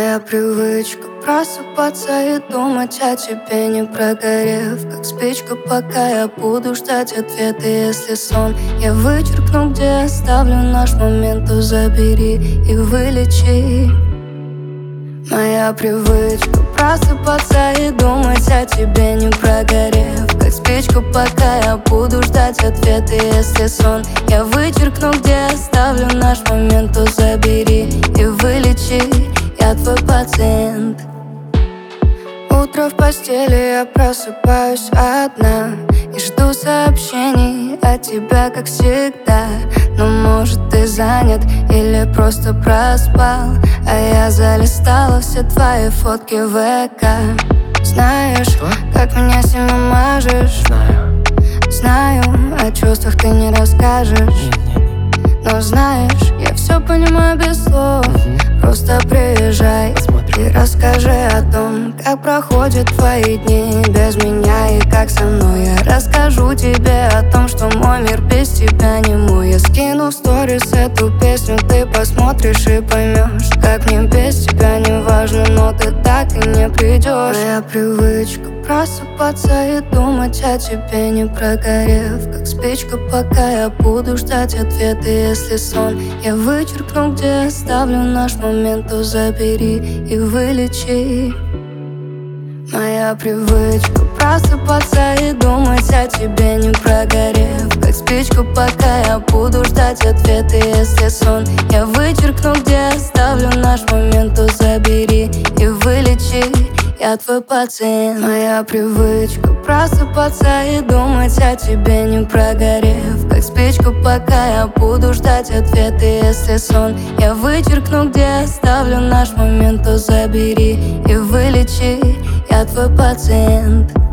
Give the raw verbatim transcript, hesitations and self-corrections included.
Моя привычка просыпаться и думать о тебе, не прогорев, как спичка, пока я буду ждать ответа. Если сон я вычеркну, где оставлю наш момент, то забери и вылечи. Моя привычка просыпаться и думать о тебе, не прогорев, как спичка, пока я буду ждать ответа. Если сон я вычеркну, где оставлю наш момент, то забери и вылечи. Я твой пациент. Утро в постели, я просыпаюсь одна и жду сообщений от тебя, как всегда. Но может ты занят или просто проспал, а я залистала все твои фотки в ВК. Знаешь, что? Как меня сильно мажешь. Знаю. Знаю, о чувствах ты не расскажешь. Нет, нет. Но знаешь, я все понимаю без слов. Угу. Просто приезжай и расскажи о том, как проходят твои дни без меня и как со мной. Я расскажу тебе о том, что мой мир без тебя не мой. Я скину в сторис эту песню, ты посмотришь и поймешь, как мне без тебя не важно, но ты так и не придешь. Моя привычка просыпаться и думать о тебе, не прогорев, как спичка, пока я буду ждать ответа. Если сон я вычеркну, где оставлю наш момент, то забери и вылечи. Моя привычка просыпаться и думать о тебе, не прогорев, как спичка, пока я буду ждать ответа. Если сон я вычеркну, где оставлю наш момент, то забери и вылечи. Я твой пациент. Моя привычка просыпаться и думать о тебе, не прогорев, как спичка, пока я буду ждать ответа. Если сон я вычеркну, где оставлю наш момент, то забери и вылечи. Я твой пациент.